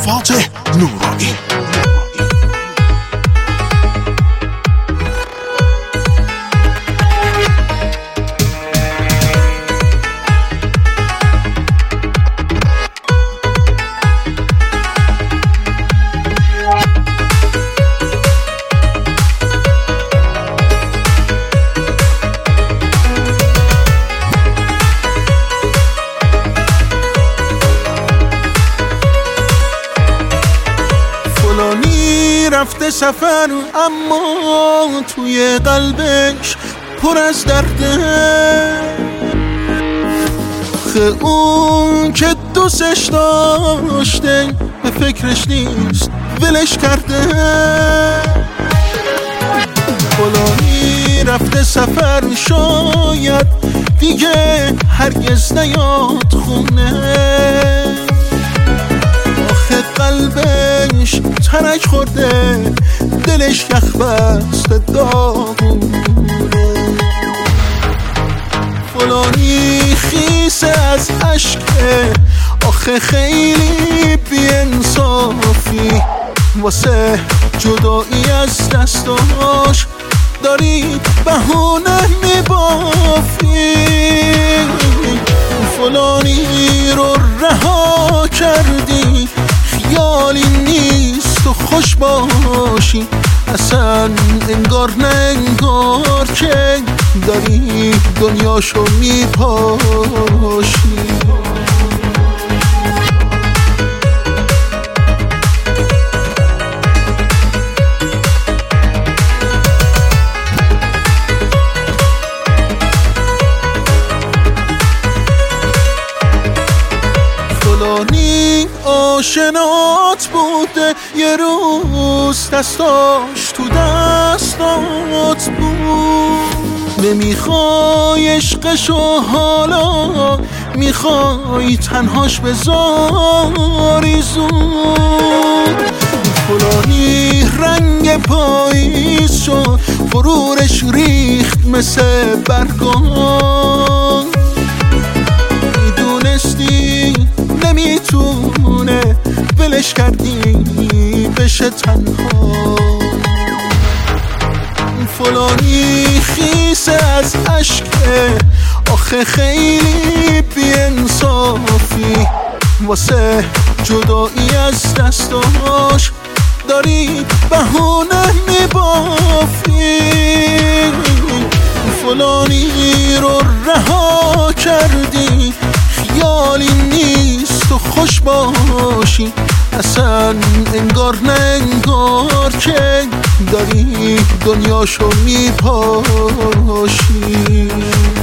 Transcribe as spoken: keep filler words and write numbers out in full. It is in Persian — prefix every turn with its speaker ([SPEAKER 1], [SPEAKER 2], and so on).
[SPEAKER 1] فاتح نورانی.
[SPEAKER 2] رفته سفر اما توی قلبش پر از درده، خه اون که دوستش داشته به فکرش نیست ولش کرده. فلانی رفته سفر شاید دیگه هرگز نیاد خونه، قلبش ترک خورده دلش یخ بسته داغونه. فلانی خیسه از عشقه آخه خیلی بی‌انصافی، واسه جدایی از دستاش داری بهونه میبافی. فلانی رو رها کردی خیالی نیست و خوش باشی، اصلا انگار نه انگار که داری دنیاشو میپاشی. فلانی آشنات بوده یه روز دستاش تو دستات بود، نمیخوای عشقشو حالا میخوای تنهاش بذاری زود. فلانی رنگ پاییز شد غرورش ریخت مثل برگان، میدونستی نمیتونه ولش کردی بشه تنها. فلانی خیسه از عشقه آخه خیلی بی‌انصافی، واسه جدایی از دستاش داری بهونه میبافی. فلانی رو رها کردی خیالی نیست و خوش باشی، اصلا انگار نه انگار که داری دنیاشو میپاشی.